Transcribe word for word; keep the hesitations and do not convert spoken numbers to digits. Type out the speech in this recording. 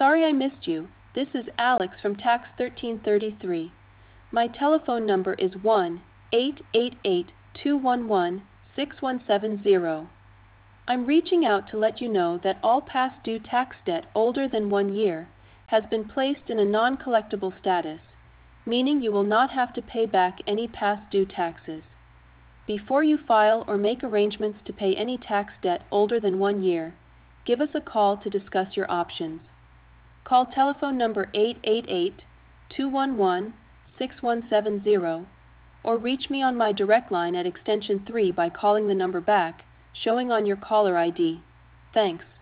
Sorry I missed you. This is Alex from Tax thirteen thirty-three. My telephone number is one eight eight eight, two one one, six one seven zero. I'm reaching out to let you know that all past due tax debt older than one year has been placed in a non-collectible status, meaning you will not have to pay back any past due taxes. Before you file or make arrangements to pay any tax debt older than one year, give us a call to discuss your options. Call telephone number eight eight eight, two one one, six one seven zero or reach me on my direct line at extension three by calling the number back, showing on your caller I D. Thanks.